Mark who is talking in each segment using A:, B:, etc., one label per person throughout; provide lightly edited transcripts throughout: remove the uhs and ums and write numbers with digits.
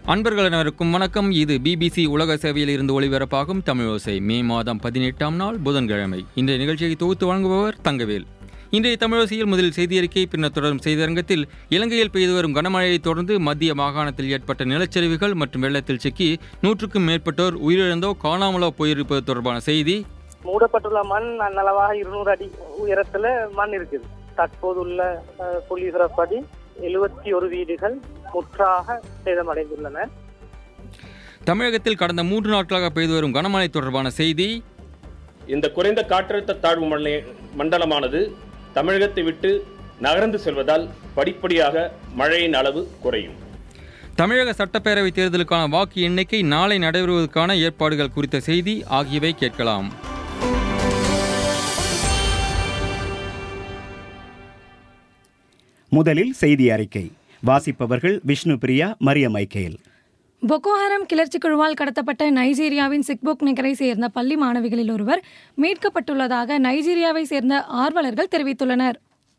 A: அன்பர்கள் அனைவருக்கும் வணக்கம். இது பிபிசி உலக சேவையில் இருந்து ஒளிபரப்பாகும் தமிழோசை. மே மாதம் 18ஆம் நாள் புதன்கிழமை. இன்றைய நிகழ்ச்சியை தொகுத்து வழங்குபவர் தங்கவேல். இன்றைய தமிழோசையில் முதலில் செய்தியறிக்கை, பின்னர் தொடரும் செய்தியரங்கத்தில் இலங்கையில் பெய்து வரும் கனமழையை தொடர்ந்து மத்திய மாகாணத்தில் ஏற்பட்ட நிலச்சரிவுகள் மற்றும் வெள்ளத்தில் சிக்கி 100க்கும் மேற்பட்டோர் உயிரிழந்தோ காணாமலோ போயிருப்பது தொடர்பான செய்தி.
B: மூடப்பட்டுள்ள மண் நன்னளவாக 200 அடி உயரத்துல மண் இருக்குது. தற்போதுள்ள புள்ளிவிவரப்படி 71 வீடுகள் முற்றாக சேதமடைந்துள்ளன.
A: தமிழகத்தில் கடந்த 3 நாட்களாக பெய்து வரும் கனமழை தொடர்பான செய்தி.
C: இந்த குறைந்த காற்றழுத்த தாழ்வு மண்டலமானது தமிழகத்தை விட்டு நகர்ந்து செல்வதால் படிப்படியாக மழையின் அளவு குறையும்.
A: தமிழக சட்டப்பேரவை தேர்தலுக்கான வாக்கு எண்ணிக்கை நாளை நடைபெறுவதற்கான ஏற்பாடுகள் குறித்த செய்தி ஆகியவை கேட்கலாம்.
D: முதலில் செய்தி அறிக்கை வாசிப்பவர்கள் Vishnu Priya, Maria Michael.
E: Boko Haram கிளர்ச்சி குழுவால் கடத்தப்பட்ட நைஜீரியாவின் சிக்போக் நகரை சேர்ந்த பள்ளி மாணவிகளில் ஒருவர் மீட்கப்பட்டுள்ளதாக நைஜீரியாவை சேர்ந்த ஆர்வலர்கள் தெரிவித்துள்ளனர்.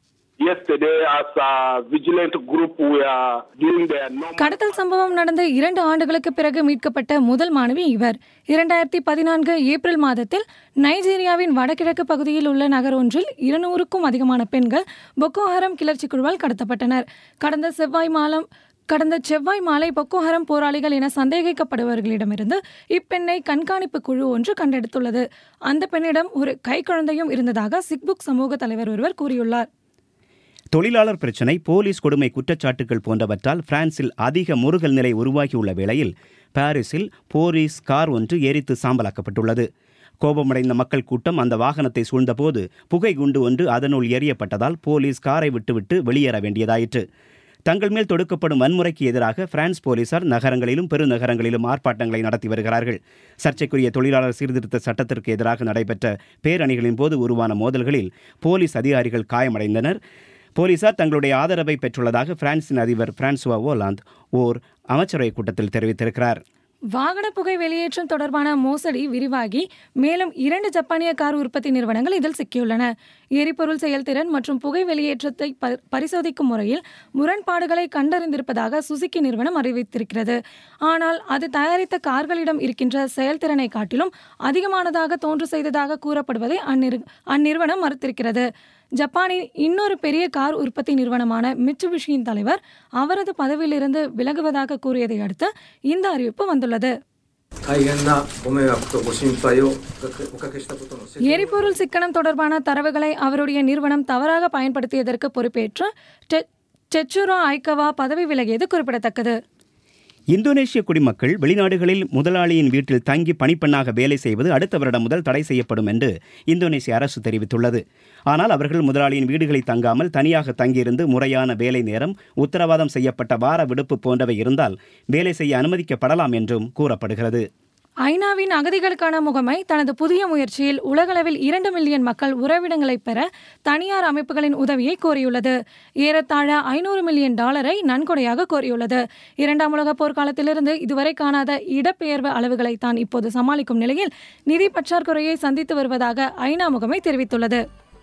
E: கடத்தல் சம்பவம் நடந்த 2 ஆண்டுகளுக்கு பிறகு மீட்கப்பட்ட முதல் மாணவி இவர். 2014 ஏப்ரல் மாதத்தில் நைஜீரியாவின் வடகிழக்கு பகுதியில் உள்ள நகர் ஒன்றில் 200க்கும் அதிகமான பெண்கள் பொக்கோ ஹராம் கிளர்ச்சி குழுவால் கடத்தப்பட்டனர். கடந்த செவ்வாய் மாலை பொக்கோ ஹராம் போராளிகள் என சந்தேகிக்கப்படுபவர்களிடமிருந்து இப்பெண்ணை கண்காணிப்பு குழு ஒன்று கண்டெடுத்துள்ளது. அந்த பெண்ணிடம் ஒரு கைக்குழந்தையும் இருந்ததாக சிக்புக் சமூக தலைவர் ஒருவர் கூறியுள்ளார்.
D: தொழிலாளர் பிரச்சினை, போலீஸ் கொடுமை குற்றச்சாட்டுகள் போன்றவற்றால் பிரான்சில் அதிக முறுகல் நிலை உருவாகியுள்ள வேளையில் பாரிஸில் போலீஸ் கார் ஒன்று எரித்து சாம்பலாக்கப்பட்டுள்ளது. கோபமடைந்த மக்கள் கூட்டம் அந்த வாகனத்தை சூழ்ந்தபோது புகை குண்டு ஒன்று அதனுள் எரியப்பட்டதால் போலீஸ் காரை விட்டுவிட்டு வெளியேற வேண்டியதாயிற்று. தங்கள் மேல் தொடுக்கப்படும் வன்முறைக்கு எதிராக பிரான்ஸ் போலீசார் நகரங்களிலும் பெருநகரங்களிலும் ஆர்ப்பாட்டங்களை நடத்தி வருகிறார்கள். சர்ச்சைக்குரிய தொழிலாளர் சீர்திருத்த சட்டத்திற்கு எதிராக நடைபெற்ற பேரணிகளின் போது உருவான மோதல்களில் போலீஸ் அதிகாரிகள் காயமடைந்தனர். போலீசார் தங்களுடைய ஆதரவை பெற்றுள்ளதாக பிரான்சின் அதிபர் பிரான்சுவா ஓலாந்து ஓர் அமைச்சரவை கூட்டத்தில் தெரிவித்திருக்கிறார்.
E: வாகன புகை வெளியேற்றம் தொடர்பான மோசடி விரிவாகி மேலும் 2 ஜப்பானிய கார் உற்பத்தி நிறுவனங்கள் இதில் சிக்கியுள்ளன. எரிபொருள் செயல்திறன் மற்றும் புகை வெளியேற்றத்தை பரிசோதிக்கும் முறையில் முரண்பாடுகளை கண்டறிந்திருப்பதாக சுசுகி நிறுவனம் அறிவித்திருக்கிறது. ஆனால் அது தயாரித்த கார்களிடம் இருக்கின்ற செயல்திறனை காட்டிலும் அதிகமானதாக தோன்று செய்ததாக கூறப்படுவதை அந்நிறுவனம் மறுத்திருக்கிறது. ஜப்பானின் இன்னொரு பெரிய கார் உற்பத்தி நிறுவனமான மிட்சுபிஷியின் தலைவர் அவரது பதவியிலிருந்து விலகுவதாக கூறியதை அடுத்து இந்த அறிவிப்பு வந்துள்ளது. எரிபொருள் சிக்கனம் தொடர்பான தரவுகளை அவருடைய நிறுவனம் தவறாக பயன்படுத்தியதற்கு பொறுப்பேற்று டெச்சுரோ ஐக்கவா பதவி விலகியது குறிப்பிடத்தக்கது.
D: இந்தோனேஷிய குடிமக்கள் வெளிநாடுகளில் முதலாளியின் வீட்டில் தங்கி பணிப்பெண்ணாக வேலை செய்வது அடுத்த வருடம் முதல் தடை செய்யப்படும் என்று இந்தோனேஷிய அரசு தெரிவித்துள்ளது. ஆனால் அவர்கள் முதலாளியின் வீடுகளில் தங்காமல் தனியாக தங்கியிருந்து முறையான வேலை நேரம், உத்தரவாதம் செய்யப்பட்ட வார விடுப்பு போன்றவை இருந்தால் வேலை செய்ய அனுமதிக்கப்படலாம் என்றும் கூறப்படுகிறது.
E: ஐநாவின் அகதிகளுக்கான முகமை தனது புதிய முயற்சியில் உலகளவில் 2 மில்லியன் மக்கள் உறைவிடங்களை பெற தனியார் அமைப்புகளின் உதவியை கோரியுள்ளது. ஏறத்தாழ $500 மில்லியன் நன்கொடையாக கோரியுள்ளது. 2ஆம் உலக போர்க்காலத்திலிருந்து இதுவரை காணாத இடப்பெயர்வு அளவுகளை தான் இப்போது சமாளிக்கும் நிலையில் நிதி பற்றாக்குறையை சந்தித்து வருவதாக ஐநா முகமை தெரிவித்துள்ளது.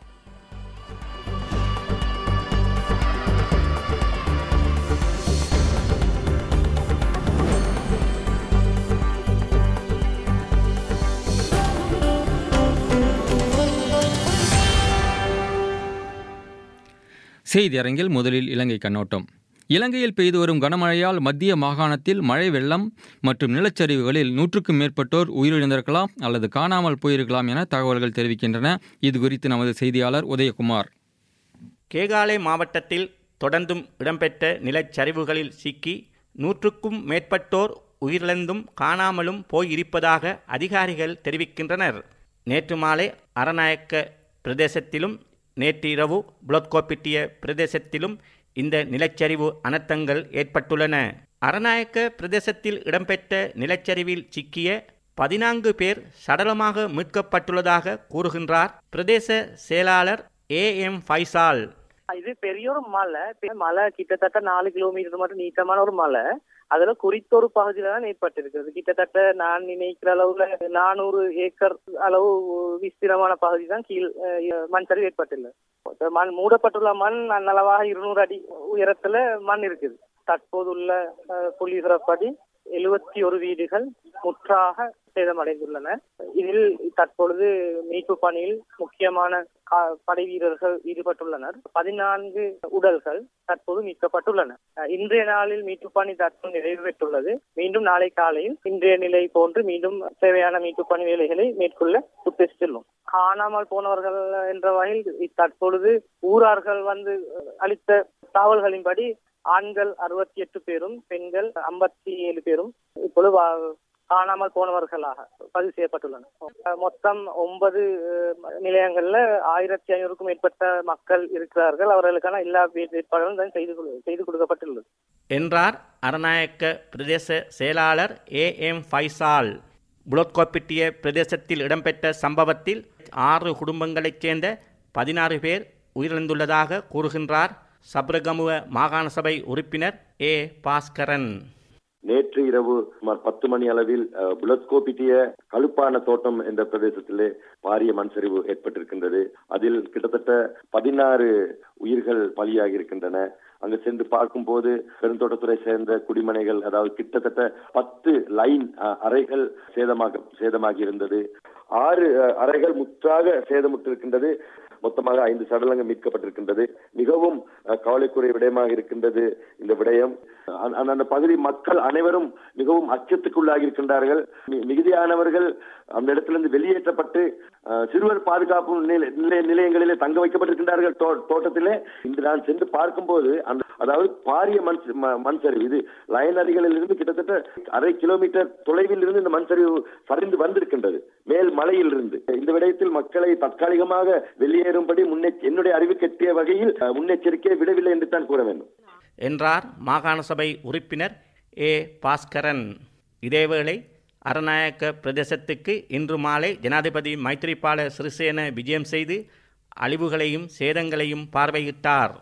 A: செய்தி அரங்கில் முதலில் இலங்கை கண்ணோட்டம். இலங்கையில் பெய்து வரும் கனமழையால் மத்திய மாகாணத்தில் மழை வெள்ளம் மற்றும் நிலச்சரிவுகளில் 100க்கும் மேற்பட்டோர் உயிரிழந்திருக்கலாம் அல்லது காணாமல் போயிருக்கலாம் என தகவல்கள் தெரிவிக்கின்றன. இது குறித்து நமது செய்தியாளர் உதயகுமார்.
F: கேகாலை மாவட்டத்தில் தொடர்ந்தும் இடம்பெற்ற நிலச்சரிவுகளில் சிக்கி 100க்கும் மேற்பட்டோர் உயிரிழந்தும் காணாமலும் போயிருப்பதாக அதிகாரிகள் தெரிவிக்கின்றனர். நேற்று மாலை அரநாயக்க பிரதேசத்திலும் நேற்று இரவு புளத்கோப்பிட்டிய பிரதேசத்திலும் இந்த நிலச்சரிவு அனர்த்தங்கள் ஏற்பட்டுள்ளன. அரநாயக்க பிரதேசத்தில் இடம்பெற்ற நிலச்சரிவில் சிக்கிய 14 பேர் சடலமாக மீட்கப்பட்டுள்ளதாக கூறுகின்றார் பிரதேச செயலாளர் AM ஃபைசால்.
B: இது பெரிய ஒரு மலை கிட்டத்தட்ட 4 கிலோமீட்டர் மட்டும் நீட்டமான ஒரு மலை. அதுல குறித்த ஒரு பகுதியில தான் ஏற்பட்டிருக்கிறது. கிட்டத்தட்ட நான் நினைக்கிற அளவுல 400 ஏக்கர் அளவு விஸ்தீரமான பகுதி தான் மண் சரிவு ஏற்பட்டுள்ளது. மூடப்பட்டுள்ள மண் நன்னளவாக 200 அடி உயரத்துல மண் இருக்குது. தற்போதுள்ள புள்ளிவிவரப்படி 71 வீடுகள் முற்றாக சேதமடைந்துள்ளன. இதில் தற்பொழுது மீட்பு பணியில் முக்கியமான படை வீரர்கள் ஈடுபட்டுள்ளனர். 14 உடல்கள் தற்போது மீட்கப்பட்டுள்ளன. இன்றைய நாளில் மீட்பு பணி தற்போது நிறைவு பெற்றுள்ளது. மீண்டும் நாளை காலையில் இன்றைய நிலை போன்று மீண்டும் தேவையான மீட்பு பணி வேலைகளை மேற்கொள்ள உத்தேசித்துள்ளோம். காணாமல் போனவர்கள் என்ற வகையில் தற்பொழுது ஊரார்கள் அளித்த தகவல்களின்படி ஆண்கள் 68 பேரும் பெண்கள் 57 பேரும் இப்பொழுது காணாமல் போனவர்களாக பதிவு செய்யப்பட்டுள்ளனர். மொத்தம் 9 நிலையங்கள்ல 1500க்கும் மேற்பட்ட மக்கள் இருக்கிறார்கள். அவர்களுக்கான எல்லா ஏற்பாடுகளும் செய்து கொடுக்கப்பட்டுள்ளது
F: என்றார் அரநாயக்க பிரதேச செயலாளர் AM ஃபைசால். புலோத்கோப்பிட்டிய பிரதேசத்தில் இடம்பெற்ற சம்பவத்தில் 6 குடும்பங்களைச் சேர்ந்த 16 பேர் உயிரிழந்துள்ளதாக கூறுகின்றார் சப்ரகமுவ மாகாண சபை உறுப்பினர் A. பாஸ்கரன்.
G: நேற்று இரவு சுமார் 10 மணி அளவில் புலத்கோப்பிட்டிய கழுப்பான தோட்டம் என்ற பிரதேசத்திலே பாரிய மண் சரிவு ஏற்பட்டிருக்கின்றது. அதில் கிட்டத்தட்ட 16 உயிர்கள் பலியாகி இருக்கின்றன. அங்கு சென்று பார்க்கும் போது பெருந்தோட்டத்துறை சேர்ந்த குடிமனைகள், அதாவது கிட்டத்தட்ட 10 லைன் அறைகள் சேதமாகி இருந்தது. 6 அறைகள் முற்றாக சேதமுற்றிருக்கின்றது. மொத்தமாக 5 சடலங்கள் மீட்கப்பட்டிருக்கின்றது. மிகவும் கவலைக்குரிய விடயமாக இருக்கின்றது இந்த விடயம். அந்த பகுதி மக்கள் அனைவரும் மிகவும் அச்சத்துக்குள்ளாகி இருக்கின்றார்கள். மிகுதியானவர்கள் அந்த இடத்திலிருந்து வெளியேற்றப்பட்டு சிறுவர் பாதுகாப்பு நிலையங்களிலே தங்க வைக்கப்பட்டிருக்கின்றார்கள். தோட்டத்திலே இன்று நான் சென்று பார்க்கும்போது அதாவது பாரிய மண் சரிவு, இது லைன் அருகிலில் இருந்து கிட்டத்தட்ட 1/2 கிலோமீட்டர் தொலைவில் இருந்து இந்த மண் சரிவு சரிந்து வந்திருக்கின்றது, மேல் மலையில் இருந்து. இந்த விடயத்தில் மக்களை தற்காலிகமாக வெளியேறும்படி என்னுடைய அறிவுக்கு எட்டிய வகையில் முன்னெச்சரிக்கை விடவில்லை என்று தான் கூற வேண்டும்
F: என்றார் மாகாண சபை உறுப்பினர் A. பாஸ்கரன். இதேவேளை அரநாயக்க பிரதேசத்துக்கு இன்று மாலை ஜனாதிபதி மைத்ரிபால சிறிசேன விஜயம் செய்து அழிவுகளையும் சேதங்களையும் பார்வையிட்டார்.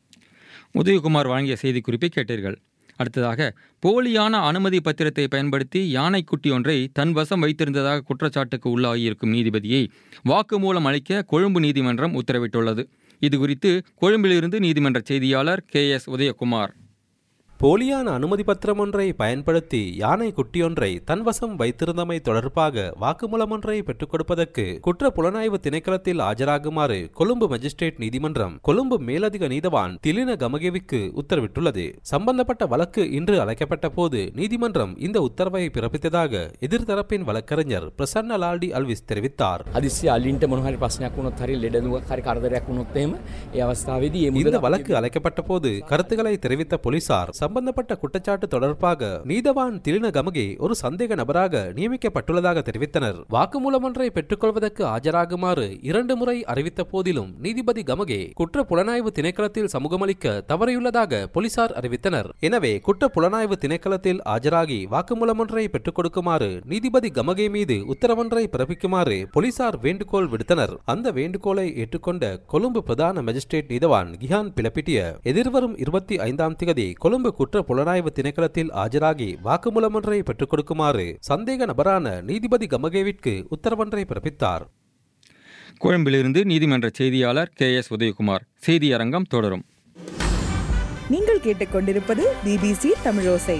A: உதயகுமார் வழங்கிய செய்திக்குறிப்பை கேட்டீர்கள். அடுத்ததாக, போலியான அனுமதி பத்திரத்தை பயன்படுத்தி யானைக்குட்டி ஒன்றை தன் வசம் வைத்திருந்ததாக குற்றச்சாட்டுக்கு உள்ளாகியிருக்கும் நீதிபதியை வாக்குமூலம் அளிக்க கொழும்பு நீதிமன்றம் உத்தரவிட்டுள்ளது. இதுகுறித்து கொழும்பிலிருந்து நீதிமன்ற செய்தியாளர் KS உதயகுமார்.
H: போலியான அனுமதி பத்திரம் ஒன்றை பயன்படுத்தி யானை குட்டியொன்றை தன்வசம் வைத்திருந்தமை தொடர்பாக வாக்குமூலம் ஒன்றை பெற்றுக் கொடுப்பதற்கு குற்ற புலனாய்வு திணைக்களத்தில் ஆஜராகுமாறு கொழும்பு மஜிஸ்ட்ரேட் நீதிமன்றம் கொழும்பு மேலதிக நீதவான் திலின கமகேவிற்கு உத்தரவிட்டுள்ளது. சம்பந்தப்பட்ட வழக்கு இன்று அழைக்கப்பட்ட போது நீதிமன்றம் இந்த உத்தரவை பிறப்பித்ததாக எதிர்த்தரப்பின் வழக்கறிஞர் பிரசன்ன லால்டி அல்விஸ் தெரிவித்தார். இந்த வழக்கு அழைக்கப்பட்ட போது கருத்துக்களை தெரிவித்த போலீசார் சம்பந்தப்பட்ட குற்றச்சாட்டு தொடர்பாக நீதவான் திலின கமகே ஒரு சந்தேக நபராக நியமிக்கப்பட்டுள்ளதாக தெரிவித்தனர். வாக்குமூலம் ஒன்றை பெற்றுக்கொள்வதற்கு ஆஜராகுமாறு 2 முறை அறிவித்த போதிலும் நீதிபதி கமகே குற்ற புலனாய்வு திணைக்களத்தில் சமூகமளிக்க தவறியுள்ளதாக போலீசார் அறிவித்தனர். எனவே குற்ற புலனாய்வு திணைக்களத்தில் ஆஜராகி வாக்குமூலம் ஒன்றை பெற்றுக் கொடுக்குமாறு நீதிபதி கமகே மீது உத்தரவொன்றை பிறப்பிக்குமாறு போலீசார் வேண்டுகோள் விடுத்தனர். அந்த வேண்டுகோளை ஏற்றுக்கொண்ட கொழும்பு பிரதான மஜிஸ்ட்ரேட் நீதவான் கிஹான் பிலப்பிட்டிய எதிர்வரும் 25ஆம் தேதி கொழும்பு குற்ற புலனாய்வு திணைக்களத்தில் ஆஜராகி வாக்குமூலம் ஒன்றை பெற்றுக் கொடுக்குமாறு சந்தேக நபரான நீதிபதி கமகேவிற்கு உத்தரவொன்றை பிறப்பித்தார்.
A: கொழும்பிலிருந்து நீதிமன்ற செய்தியாளர் KS உதயகுமார். செய்தியரங்கம் தொடரும்.
I: நீங்கள் கேட்டுக்கொண்டிருப்பது BBC தமிழோசை.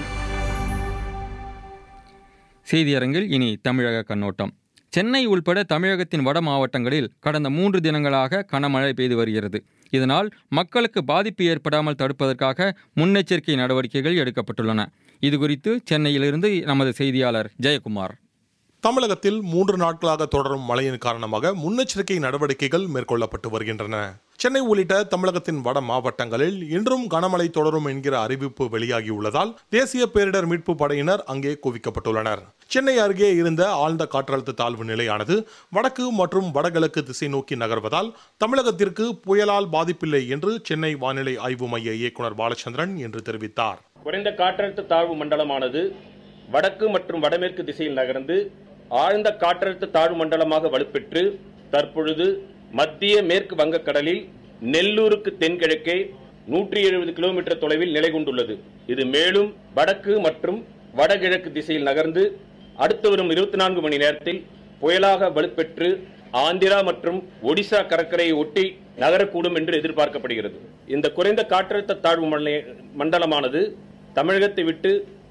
A: செய்தியரங்கில் இனி தமிழக கண்ணோட்டம். சென்னை உள்பட தமிழகத்தின் வட மாவட்டங்களில் கடந்த 3 தினங்களாக கனமழை பெய்து வருகிறது. இதனால் மக்களுக்கு பாதிப்பு ஏற்படாமல் தடுப்பதற்காக முன்னெச்சரிக்கை நடவடிக்கைகள் எடுக்கப்பட்டுள்ளன. இதுகுறித்து சென்னையிலிருந்து நமது செய்தியாளர் ஜெயக்குமார்.
J: தமிழகத்தில் 3 நாட்களாக தொடரும் மழையின் காரணமாக முன்னெச்சரிக்கை நடவடிக்கைகள் மேற்கொள்ளப்பட்டு வருகின்றன. சென்னை உள்ளிட்ட தமிழகத்தின் வட மாவட்டங்களில் இன்றும் கனமழை தொடரும் என்கிற அறிவிப்பு வெளியாகியுள்ளதால் தேசிய பேரிடர் மீட்பு படையினர் அங்கே குவிக்கப்பட்டுள்ளனர். சென்னை அருகே இருந்த ஆழ்ந்த காற்றழுத்த தாழ்வு நிலையானது வடக்கு மற்றும் வடகிழக்கு திசை நோக்கி நகர்வதால் தமிழகத்திற்கு புயலால் பாதிப்பில்லை என்று சென்னை வானிலை ஆய்வு மைய இயக்குனர் பாலச்சந்திரன் என்று தெரிவித்தார்.
C: குறைந்த காற்றழுத்த தாழ்வு மண்டலமானது வடக்கு மற்றும் வடமேற்கு திசையில் நகர்ந்து ஆழ்ந்த காற்றழுத்த தாழ்வு மண்டலமாக வலுப்பெற்று தற்பொழுது மத்திய மேற்கு வங்கக்கடலில் நெல்லூருக்கு தென்கிழக்கே 170 கிலோமீட்டர் தொலைவில் நிலை கொண்டுள்ளது. இது மேலும் வடக்கு மற்றும் வடகிழக்கு திசையில் நகர்ந்து அடுத்து வரும் 24 மணி நேரத்தில் புயலாக வலுப்பெற்று ஆந்திரா மற்றும் ஒடிசா கடற்கரையை ஒட்டி நகரக்கூடும் என்று எதிர்பார்க்கப்படுகிறது. இந்த குறைந்த காற்றழுத்த தாழ்வு மண்டலமானது தமிழகத்தை விட்டு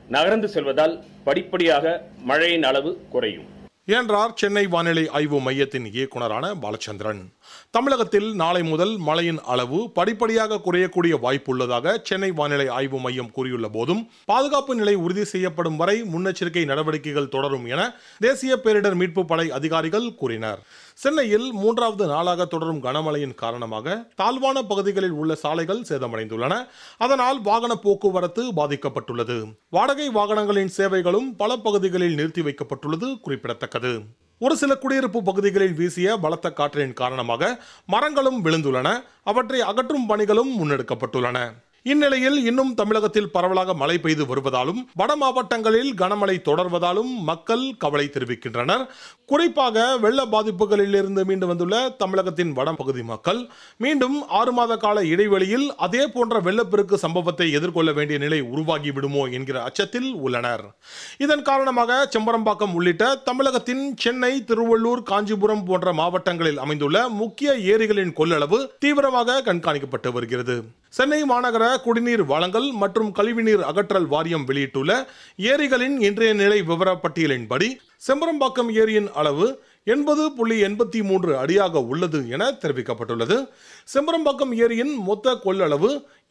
C: நகர்ந்து செல்வதால் படிப்படியாக மழையின் அளவு குறையும்
J: என்றார் சென்னை வானிலை ஆய்வு மையத்தின் இயக்குநரான பாலச்சந்திரன். தமிழகத்தில் நாளை முதல் மழையின் அளவு படிப்படியாக குறையக்கூடிய வாய்ப்பு உள்ளதாக சென்னை வானிலை ஆய்வு மையம் கூறியுள்ள போதும் பாதுகாப்பு நிலை உறுதி செய்யப்படும் வரை முன்னெச்சரிக்கை நடவடிக்கைகள் தொடரும் என தேசிய பேரிடர் மீட்பு படை அதிகாரிகள் கூறினர். சென்னையில் 3வது நாளாக தொடரும் கனமழையின் காரணமாக தாழ்வான பகுதிகளில் உள்ள சாலைகள் சேதமடைந்துள்ளன. அதனால் வாகன போக்குவரத்து பாதிக்கப்பட்டுள்ளது. வாடகை வாகனங்களின் சேவைகளும் பல பகுதிகளில் நிறுத்தி வைக்கப்பட்டுள்ளது குறிப்பிடத்தக்கது. ஒரு சில குடியிருப்பு பகுதிகளில் வீசிய பலத்த காற்றின் காரணமாக மரங்களும் விழுந்துள்ளன. அவற்றை அகற்றும் பணிகளும் முன்னெடுக்கப்பட்டுள்ளன. இந்நிலையில் இன்னும் தமிழகத்தில் பரவலாக மழை பெய்து வருவதாலும் வட மாவட்டங்களில் கனமழை தொடர்வதாலும் மக்கள் கவலை தெரிவிக்கின்றனர். குறிப்பாக வெள்ள பாதிப்புகளில் இருந்து மீண்டு வந்துள்ள தமிழகத்தின் வடபகுதி மக்கள் மீண்டும் 6 மாத கால இடைவெளியில் அதே போன்ற வெள்ளப்பெருக்கு சம்பவத்தை எதிர்கொள்ள வேண்டிய நிலை உருவாகி விடுமோ என்கிற அச்சத்தில் உள்ளனர். இதன் காரணமாக செம்பரம்பாக்கம் உள்ளிட்ட தமிழகத்தின் சென்னை, திருவள்ளூர், காஞ்சிபுரம் போன்ற மாவட்டங்களில் அமைந்துள்ள முக்கிய ஏரிகளின் கொள்ளளவு தீவிரமாக கண்காணிக்கப்பட்டு வருகிறது. சென்னை மாநகர குடிநீர் வழங்கல் மற்றும் கழிவுநீர் அகற்றல் வாரியம் வெளியிட்டுள்ள ஏரிகளின் இன்றைய நிலை விவரப்பட்டியலின்படி செம்பரம்பாக்கம் ஏரியின் அளவு 80.83 அடியாக உள்ளது என தெரிவிக்கப்பட்டுள்ளது. செம்பரம்பாக்கம் ஏரியின் மொத்த கொள்ளளவு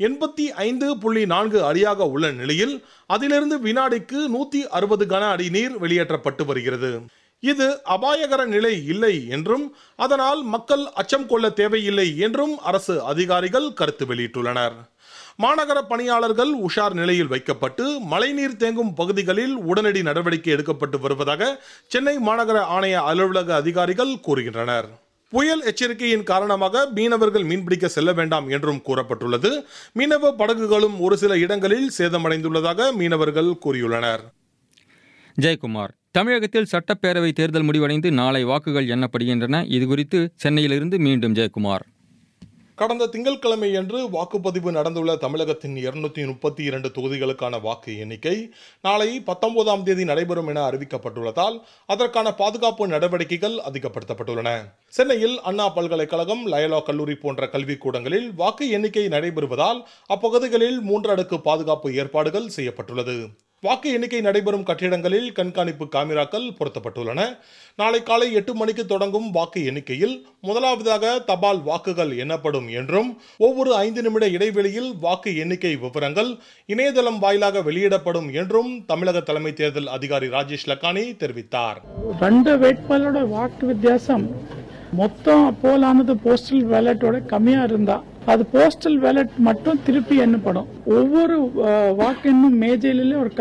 J: 85.4 அடியாக உள்ள நிலையில் அதிலிருந்து வினாடிக்கு 160 கன அடி நீர் வெளியேற்றப்பட்டு வருகிறது. இது அபாயகர நிலை இல்லை என்றும் அதனால் மக்கள் அச்சம் கொள்ள தேவையில்லை என்றும் அரசு அதிகாரிகள் கருத்து வெளியிட்டுள்ளனர். மாநகர பணியாளர்கள் உஷார் நிலையில் வைக்கப்பட்டு மழைநீர் தேங்கும் பகுதிகளில் உடனடி நடவடிக்கை எடுக்கப்பட்டு வருவதாக சென்னை மாநகர ஆணைய அலுவலக அதிகாரிகள் கூறுகின்றனர். புயல் எச்சரிக்கையின் காரணமாக மீனவர்கள் மீன்பிடிக்க செல்ல வேண்டாம் என்றும் கூறப்பட்டுள்ளது. மீனவ படகுகளும் ஒரு சில இடங்களில் சேதமடைந்துள்ளதாக மீனவர்கள் கூறியுள்ளனர்.
A: ஜெயக்குமார், தமிழகத்தில் சட்டப்பேரவை தேர்தல் முடிவடைந்து நாளை வாக்குகள் எண்ணப்படுகின்றன. இதுகுறித்து சென்னையிலிருந்து மீண்டும் ஜெயக்குமார்.
J: கடந்த திங்கட்கிழமையன்று வாக்குப்பதிவு நடந்துள்ள தமிழகத்தின் 232 தொகுதிகளுக்கான வாக்கு எண்ணிக்கை நாளை 19ஆம் தேதி நடைபெறும் என அறிவிக்கப்பட்டுள்ளதால் அதற்கான பாதுகாப்பு நடவடிக்கைகள் அதிகப்படுத்தப்பட்டுள்ளன. சென்னையில் அண்ணா பல்கலைக்கழகம், லயோலா கல்லூரி போன்ற கல்விக்கூடங்களில் வாக்கு எண்ணிக்கை நடைபெறுவதால் அப்பகுதிகளில் 3 அடுக்கு பாதுகாப்பு ஏற்பாடுகள் செய்யப்பட்டுள்ளது. வாக்கு எண்ணிக்கை நடைபெறும் கட்டிடங்களில் கண்காணிப்பு காமிராக்கள் பொருத்தப்பட்டுள்ளன. நாளை காலை 8 மணிக்கு தொடங்கும் வாக்கு எண்ணிக்கையில் முதலாவதாக தபால் வாக்குகள் எண்ணப்படும் என்றும் ஒவ்வொரு 5 நிமிட இடைவெளியில் வாக்கு எண்ணிக்கை விவரங்கள் இணையதளம் வாயிலாக வெளியிடப்படும் என்றும் தமிழக தலைமை தேர்தல் அதிகாரி ராஜேஷ் லக்கானி தெரிவித்தார்.
K: 2 வேட்பாளரோட வாக்கு வித்தியாசம் மொத்தம் போலானது போஸ்டல் பேலட்டோட கம்மியா இருந்தா அது போஸ்டல் பேலட் மட்டும் திருப்பி எண்ணப்படும். ஒவ்வொரு வாக்கு எண்ணும் மேஜையிலே ஒரு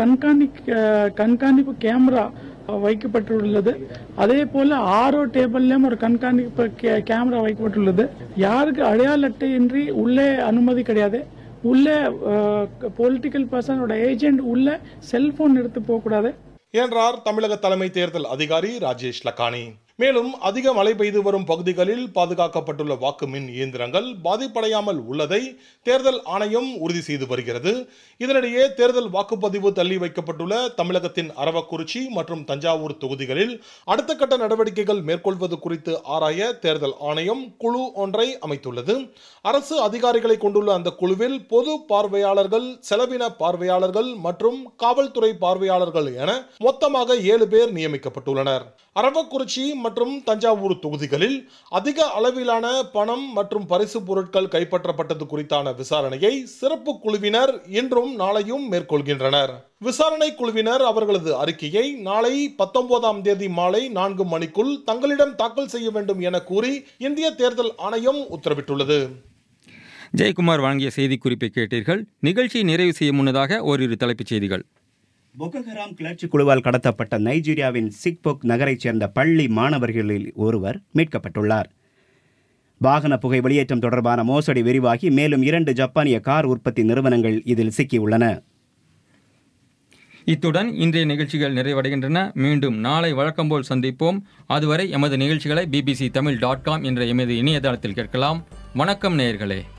K: கண்காணிப்பு கேமரா வைக்கப்பட்டுள்ளது. அதே போல ஆரோ டேபிள்லயும் ஒரு கண்காணிப்பு கேமரா வைக்கப்பட்டுள்ளது. யாருக்கு அடையாள அட்டையின்றி உள்ளே அனுமதி கிடையாது. உள்ளே பொலிட்டிக்கல் பர்சனோட ஏஜென்ட் உள்ள செல்போன் எடுத்து போக கூடாது
J: என்றார் தமிழக தலைமை தேர்தல் அதிகாரி ராஜேஷ் லக்கானி. மேலும் அதிக மழை பெய்து வரும் பகுதிகளில் பாதுகாக்கப்பட்டுள்ள வாக்கு மின் இயந்திரங்கள் பாதிப்படையாமல் உள்ளதை தேர்தல் ஆணையம் உறுதி செய்து வருகிறது. இதனிடையே தேர்தல் வாக்குப்பதிவு தள்ளி வைக்கப்பட்டுள்ள தமிழகத்தின் அரவக்குறிச்சி மற்றும் தஞ்சாவூர் தொகுதிகளில் அடுத்த கட்ட நடவடிக்கைகள் மேற்கொள்வது குறித்து ஆராய தேர்தல் ஆணையம் குழு ஒன்றை அமைத்துள்ளது. அரசு அதிகாரிகளை கொண்டுள்ள அந்த குழுவில் பொது பார்வையாளர்கள், செலவின பார்வையாளர்கள் மற்றும் காவல்துறை பார்வையாளர்கள் என மொத்தமாக 7 பேர் நியமிக்கப்பட்டுள்ளனர். அரவக்குறிச்சி மற்றும் தஞ்சாவூர் தொகுதிகளில் அதிக அளவிலான பணம் மற்றும் பரிசு பொருட்கள் கைப்பற்றப்பட்டது குறித்தான விசாரணையை சிறப்பு குழுவினர் இன்றும் நாளையும் மேற்கொள்கின்றனர். விசாரணை குழுவினர் அவர்களது அறிக்கையை நாளை 19ஆம் தேதி மாலை 4 மணிக்குள் தங்களிடம் தாக்கல் செய்ய வேண்டும் என கூறி இந்திய தேர்தல் ஆணையம் உத்தரவிட்டுள்ளது.
A: ஜெயக்குமார் வழங்கிய செய்திக்குறிப்பை கேட்டீர்கள். நிகழ்ச்சியை நிறைவு செய்ய முன்னதாக ஓரிரு தலைப்புச் செய்திகள்.
D: பொக்கோஹராம் கிளர்ச்சி குழுவால் கடத்தப்பட்ட நைஜீரியாவின் சிக்போக் நகரைச் சேர்ந்த பள்ளி மாணவர்களில் ஒருவர் மீட்கப்பட்டுள்ளார். வாகன புகை வெளியேற்றம் தொடர்பான மோசடி விரிவாகி மேலும் 2 ஜப்பானிய கார் உற்பத்தி நிறுவனங்கள் இதில் சிக்கியுள்ளன.
A: இத்துடன் இன்றைய நிகழ்ச்சிகள் நிறைவடைகின்றன. மீண்டும் நாளை வழக்கம்போல் சந்திப்போம். அதுவரை எமது நிகழ்ச்சிகளை bbctamil.com என்ற எமது இணையதளத்தில் கேட்கலாம். வணக்கம் நேயர்களே.